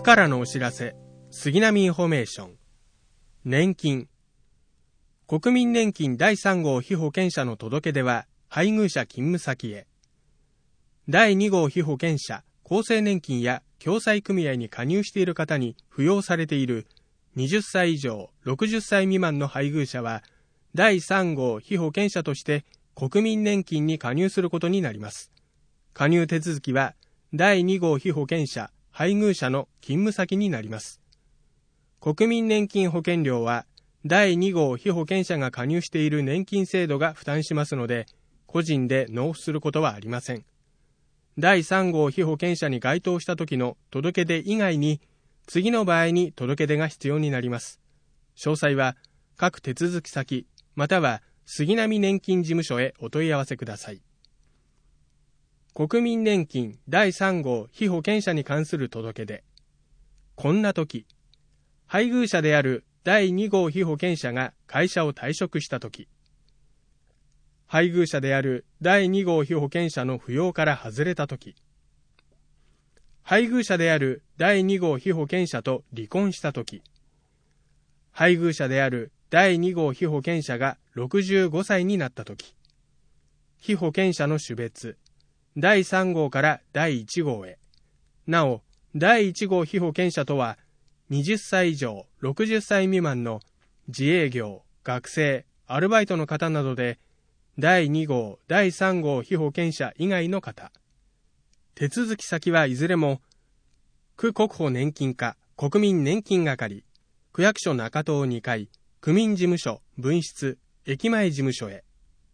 からのお知らせ、杉並インフォメーション。年金。国民年金第3号被保険者の届け出は、配偶者勤務先へ。第2号被保険者、厚生年金や共済組合に加入している方に扶養されている20歳以上60歳未満の配偶者は、第3号被保険者として国民年金に加入することになります。加入手続きは、第2号被保険者、配偶者の勤務先になります。国民年金保険料は、第2号被保険者が加入している年金制度が負担しますので、個人で納付することはありません。第3号被保険者に該当した時の届け出以外に、次の場合に届け出が必要になります。詳細は、各手続き先、または杉並年金事務所へお問い合わせください。国民年金第3号被保険者に関する届け出。こんな時、配偶者である第2号被保険者が会社を退職した時、配偶者である第2号被保険者の扶養から外れた時、配偶者である第2号被保険者と離婚した時、配偶者である第2号被保険者が65歳になった時、被保険者の種別、第3号から第1号へ。なお、第1号被保険者とは、20歳以上60歳未満の自営業、学生、アルバイトの方などで、第2号、第3号被保険者以外の方。手続き先はいずれも、区国保年金課国民年金係、区役所中東2階、区民事務所分室、駅前事務所へ。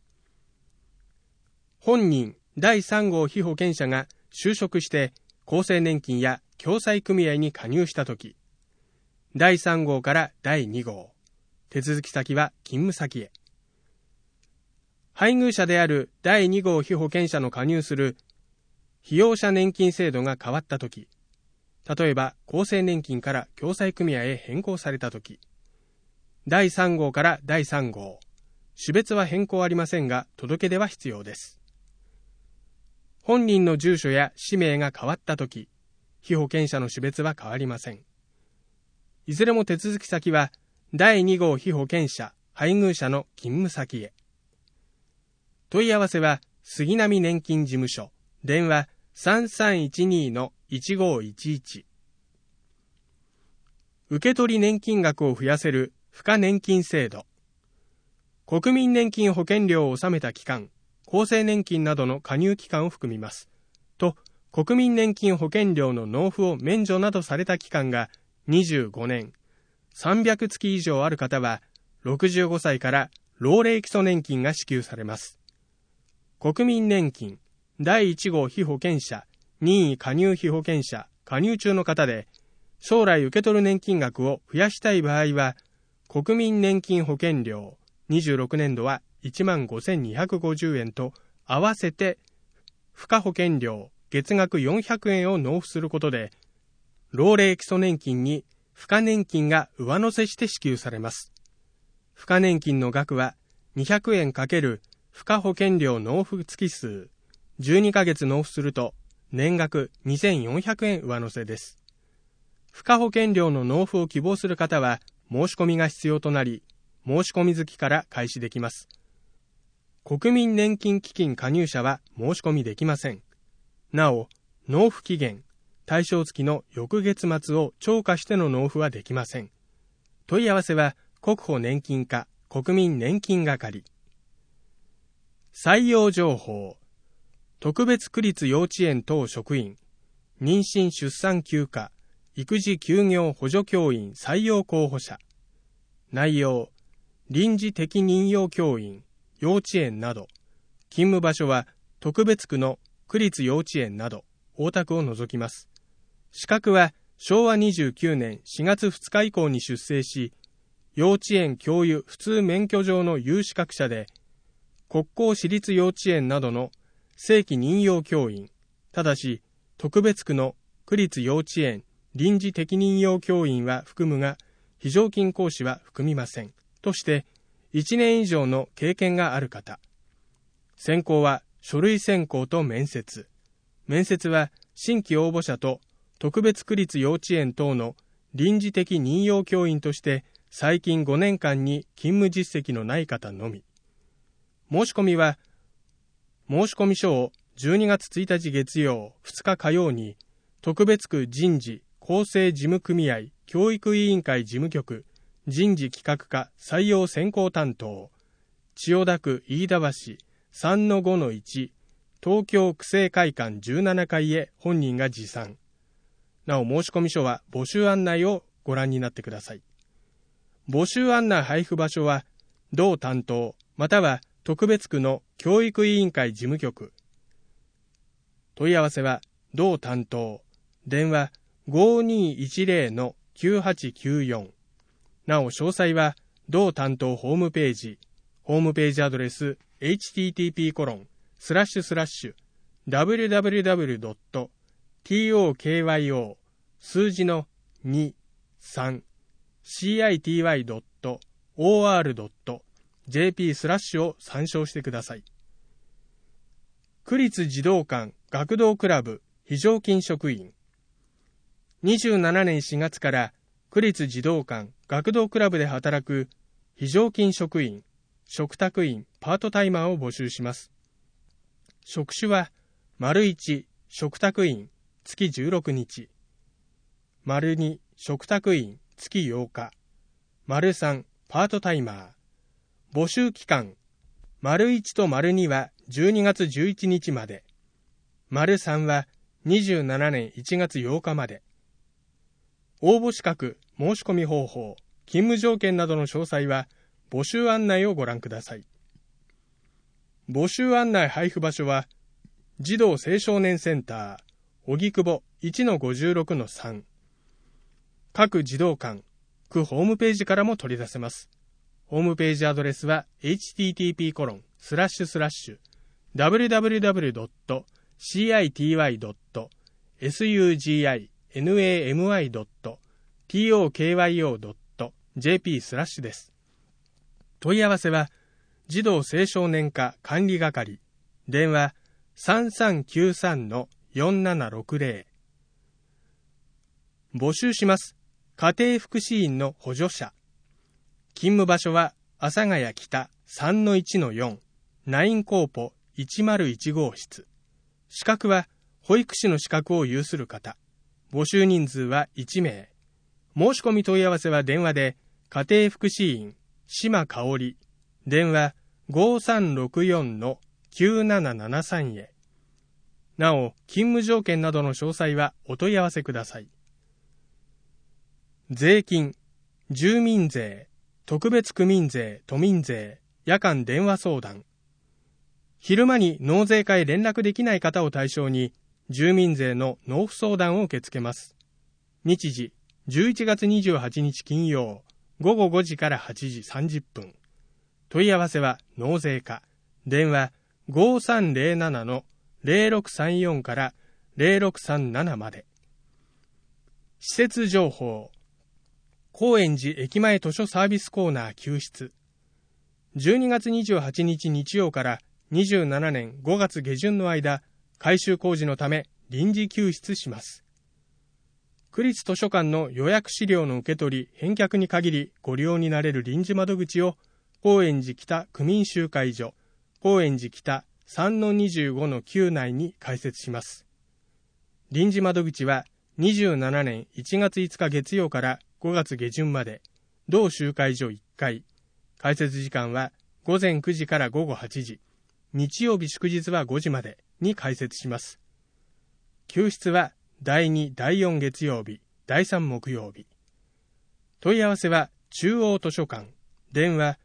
本人、第3号被保険者が就職して厚生年金や共済組合に加入したとき、第3号から第2号、手続き先は勤務先へ。配偶者である第2号被保険者の加入する被用者年金制度が変わったとき、例えば厚生年金から共済組合へ変更されたとき、第3号から第3号、種別は変更ありませんが届け出は必要です。本人の住所や氏名が変わったとき、被保険者の種別は変わりません。いずれも手続き先は、第2号被保険者、配偶者の勤務先へ。問い合わせは、杉並年金事務所、電話 3312-1511。受取年金額を増やせる付加年金制度。国民年金保険料を納めた期間、厚生年金などの加入期間を含みます。と、国民年金保険料の納付を免除などされた期間が25年、300月以上ある方は、65歳から老齢基礎年金が支給されます。国民年金、第1号被保険者、任意加入被保険者、加入中の方で、将来受け取る年金額を増やしたい場合は、国民年金保険料、26年度は15,250円と合わせて付加保険料月額400円を納付することで、老齢基礎年金に付加年金が上乗せして支給されます。付加年金の額は200円×付加保険料納付月数、12ヶ月納付すると年額2400円上乗せです。付加保険料の納付を希望する方は申し込みが必要となり、申し込み月から開始できます。国民年金基金加入者は申し込みできません。なお、納付期限、対象月の翌月末を超過しての納付はできません。問い合わせは国保年金課国民年金係。採用情報。特別区立幼稚園等職員、妊娠出産休暇、育児休業補助教員採用候補者。内容。臨時的任用教員、幼稚園など、勤務場所は特別区の区立幼稚園など、大田区を除きます。資格は昭和29年4月2日以降に出生し、幼稚園教諭普通免許上の有資格者で、国公私立幼稚園などの正規任用教員、ただし特別区の区立幼稚園臨時的任用教員は含むが、非常勤講師は含みません。として1年以上の経験がある方。選考は書類選考と面接。面接は新規応募者と特別区立幼稚園等の臨時的任用教員として最近5年間に勤務実績のない方のみ。申し込みは、申込書を12月1日月曜、2日火曜に、特別区人事公正事務組合教育委員会事務局人事企画課採用選考担当、千代田区飯田橋 3-5-1 東京区政会館17階へ本人が持参。なお申込書は募集案内をご覧になってください。募集案内配布場所は同担当または特別区の教育委員会事務局。問い合わせは同担当、電話 5210-9894。なお詳細は同担当ホームページアドレス http://www.tokyo 数字の 23city.or.jp/ を参照してください。区立児童館学童クラブ非常勤職員。27年4月から区立児童館学童クラブで働く非常勤職員、嘱託員、パートタイマーを募集します。職種は、1、嘱託員、月16日。2、嘱託員、月8日。3、パートタイマー。募集期間、1と2は12月11日まで。3は27年1月8日まで。応募資格、申し込み方法、勤務条件などの詳細は、募集案内をご覧ください。募集案内配布場所は、児童青少年センター、荻窪 1-56-3。各児童館、区ホームページからも取り出せます。ホームページアドレスは、http://www.city.suginami.tokyo.jp/ です。問い合わせは、児童青少年課管理係、電話 3393-4760。募集します。家庭福祉員の補助者。勤務場所は、阿佐ヶ谷北 3-1-4、ナインコーポ101号室。資格は、保育士の資格を有する方。募集人数は1名。申し込み問い合わせは電話で、家庭福祉員、島香織、電話 5364-9773 へ。なお、勤務条件などの詳細はお問い合わせください。税金、住民税、特別区民税、都民税、夜間電話相談。昼間に納税課へ連絡できない方を対象に、住民税の納付相談を受け付けます。日時、11月28日金曜、午後5時から8時30分。問い合わせは納税課。電話 5307-0634 から0637まで。施設情報。高円寺駅前図書サービスコーナー休室。12月28日日曜から27年5月下旬の間、改修工事のため臨時休室します。区立図書館の予約資料の受け取り、返却に限りご利用になれる臨時窓口を高円寺北区民集会所、高円寺北 3-25-9 内に開設します。臨時窓口は27年1月5日月曜から5月下旬まで、同集会所1階。開設時間は午前9時から午後8時、日曜日祝日は5時までに開設します。休室は第2、第4月曜日、第3木曜日。問い合わせは中央図書館、電話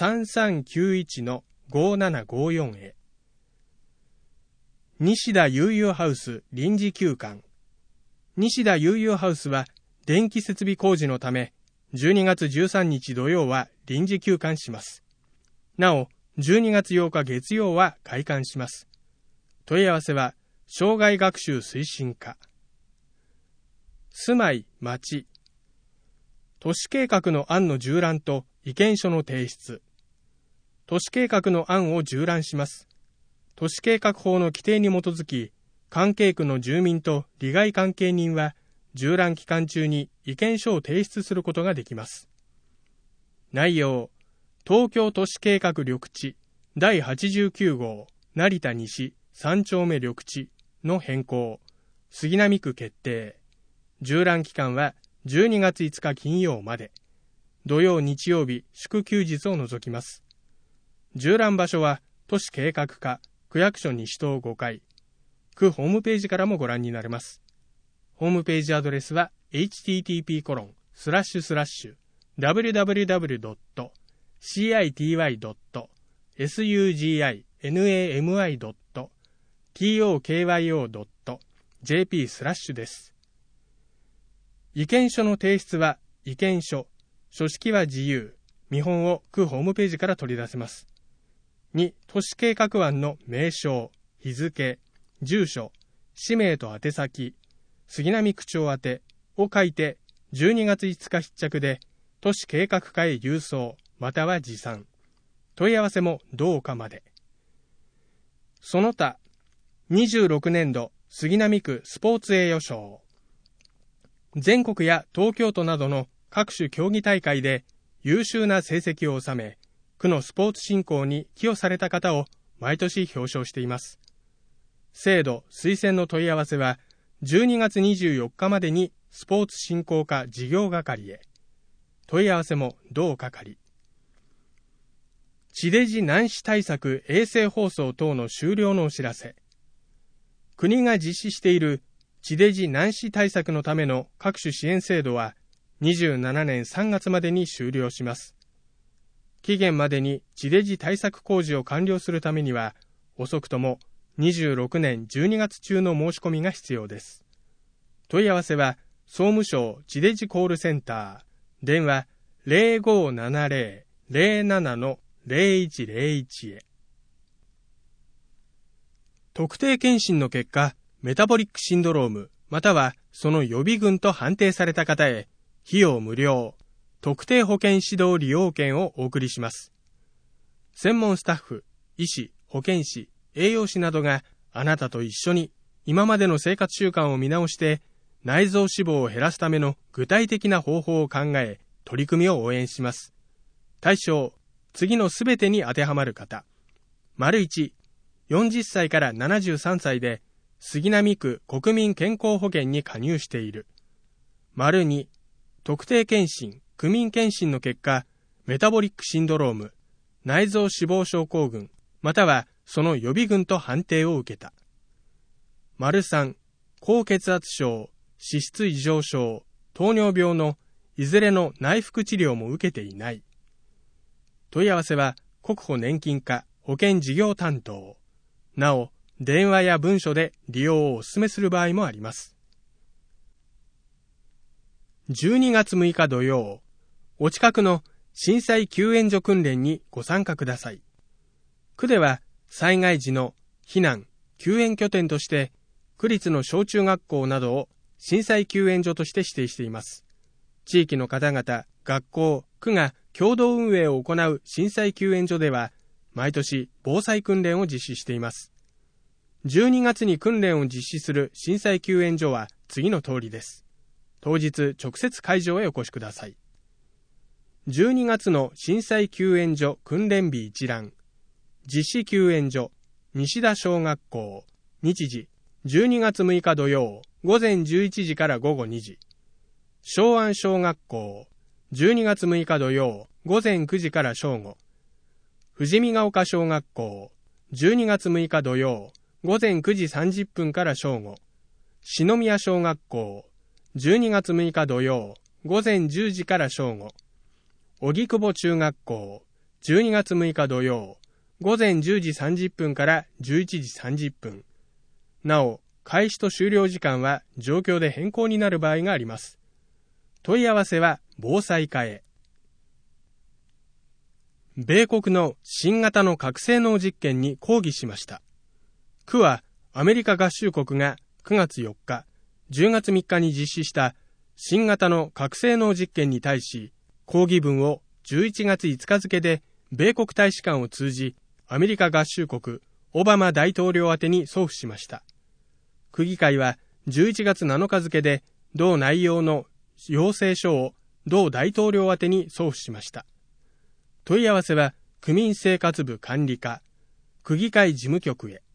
3391-5754 へ。西田悠々ハウス臨時休館。西田悠々ハウスは電気設備工事のため、12月13日土曜は臨時休館します。なお、12月8日月曜は開館します。問い合わせは、生涯学習推進課。住まい、町。都市計画の案の縦覧と意見書の提出。都市計画の案を縦覧します。都市計画法の規定に基づき、関係区の住民と利害関係人は、 縦覧期間中に意見書を提出することができます。内容、東京都市計画緑地第89号成田西3丁目緑地の変更、杉並区決定。縦覧期間は12月5日金曜まで。土曜日曜日祝休日を除きます。縦覧場所は都市計画課区役所西棟5階。区ホームページからもご覧になれます。ホームページアドレスは http://www.city.suginami.tokyo.jp/ です。意見書の提出は意見書、書式は自由、見本を区ホームページから取り出せます。2、都市計画案の名称、日付、住所、氏名と宛先、杉並区長宛てを書いて12月5日必着で都市計画課へ郵送または持参。問い合わせも同課まで。その他、26年度杉並区スポーツ栄誉賞。全国や東京都などの各種競技大会で優秀な成績を収め、区のスポーツ振興に寄与された方を毎年表彰しています。制度・推薦の問い合わせは12月24日までにスポーツ振興課事業係へ。問い合わせも同係。地デジ難視対策衛星放送等の終了のお知らせ。国が実施している地デジ難視対策のための各種支援制度は27年3月までに終了します。期限までに地デジ対策工事を完了するためには、遅くとも26年12月中の申し込みが必要です。問い合わせは、総務省地デジコールセンター、電話 0570-07-0101 へ。特定健診の結果、メタボリックシンドローム、またはその予備軍と判定された方へ、費用無料、特定保険指導利用券をお送りします。専門スタッフ、医師、保健師、栄養士などがあなたと一緒に今までの生活習慣を見直して内臓脂肪を減らすための具体的な方法を考え、取り組みを応援します。対象、次のすべてに当てはまる方。1、40歳から73歳で杉並区国民健康保険に加入している。2、特定健診、区民健診の結果、メタボリックシンドローム、内臓脂肪症候群、またはその予備軍と判定を受けた。3、高血圧症、脂質異常症、糖尿病のいずれの内服治療も受けていない。問い合わせは国保年金課保険事業担当。なお、電話や文書で利用をお勧めする場合もあります。12月6日土曜、お近くの震災救援所訓練にご参加ください。区では災害時の避難・救援拠点として区立の小中学校などを震災救援所として指定しています。地域の方々、学校、区が共同運営を行う震災救援所では毎年防災訓練を実施しています。12月に訓練を実施する震災救援所は次の通りです。当日直接会場へお越しください。12月の震災救援所訓練日一覧。実施救援所、西田小学校、日時、12月6日土曜、午前11時から午後2時。昭安小学校、12月6日土曜、午前9時から正午。富士見ヶ丘小学校、12月6日土曜、午前9時30分から正午。篠宮小学校、12月6日土曜、午前10時から正午。荻窪中学校、12月6日土曜、午前10時30分から11時30分。なお、開始と終了時間は状況で変更になる場合があります。問い合わせは防災課へ。米国の新型の核性能実験に抗議しました。区はアメリカ合衆国が9月4日、10月3日に実施した新型の核性能実験に対し、抗議文を11月5日付で米国大使館を通じ、アメリカ合衆国オバマ大統領宛てに送付しました。区議会は11月7日付で同内容の要請書を同大統領宛てに送付しました。問い合わせは区民生活部管理課、区議会事務局へ。